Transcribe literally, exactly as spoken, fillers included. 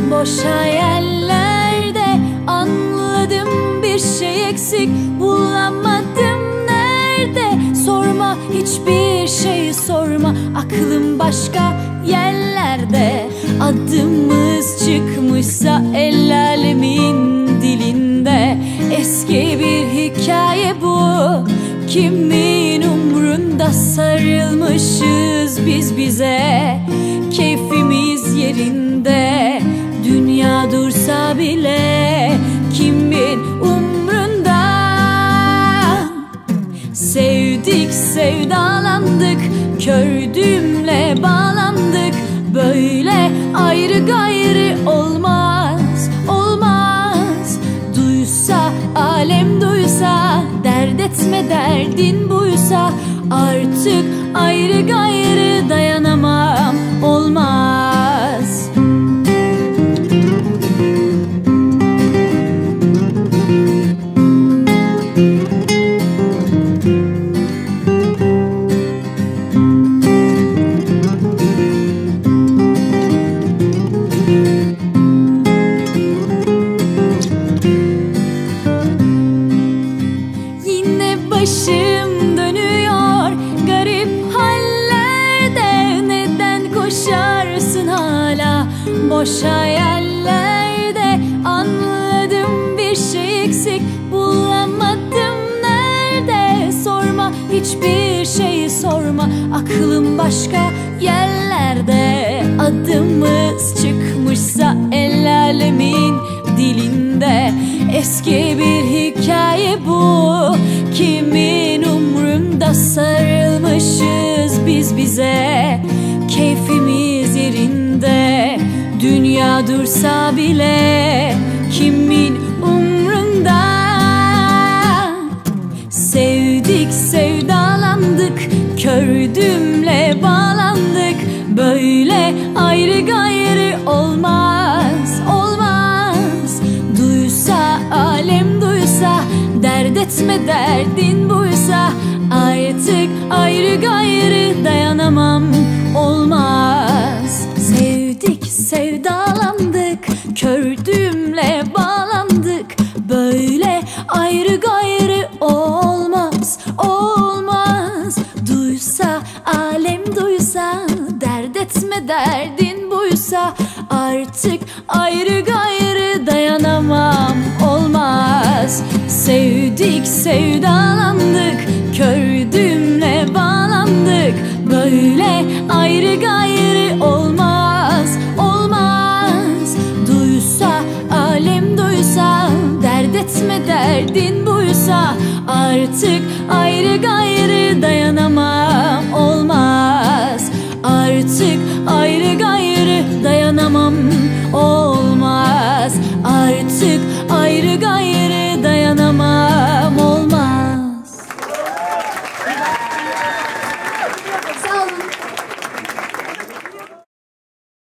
Boş hayallerde anladım, bir şey eksik bulamadım. Nerede? Sorma, hiçbir şeyi sorma. Aklım başka yerlerde. Adımız çıkmışsa el alemin dilinde. Eski bir hikaye bu, kimin umrunda? Sarılmışız biz bize, keyfimiz yerinde. Dünya dursa bile kimin umrunda? Sevdik, sevdalandık, kördüğümle bağlandık. Böyle ayrı gayrı olmaz, olmaz. Duysa, alem duysa, dert etme derdin buysa. Artık ayrı gayrı dayanamam, olmaz. Başım dönüyor garip hallerde. Neden koşarsın hala boş hayallerde? Anladım, bir şey eksik bulamadım. Nerede? Sorma, hiçbir şeyi sorma. Aklım başka yerlerde. Adımız çıkmışsa el alemin dilinde. Eski bir hikaye bu, kimin umrunda? Sarılmışız biz bize, keyfimiz yerinde. Dünya dursa bile kimin umrunda? Sevdik, sevdalandık, kördüğümle bağlandık. Böyle ayrı gayrı olmaz, olmaz. Duysa, alem duysa, dert etme derdin buysa. Artık ayrı gayrı dayanamam, olmaz. Sevdik, sevdalandık, kördüğümle bağlandık. Böyle ayrı gayrı olmaz, olmaz. Duysa, alem duysa, dert etme derdin buysa. Artık ayrı gayrı dayanamam, olmaz. Sevdik, sevdalandık, kördüğümle bağlandık. Böyle ayrı gayrı olmaz, olmaz. Duysa, alem duysa, dert etme derdin buysa. Artık ayrı gayrı dayanamam, olmaz. Artık ayrı gayrı dayanamam, olmaz. Artık ayrı gayrı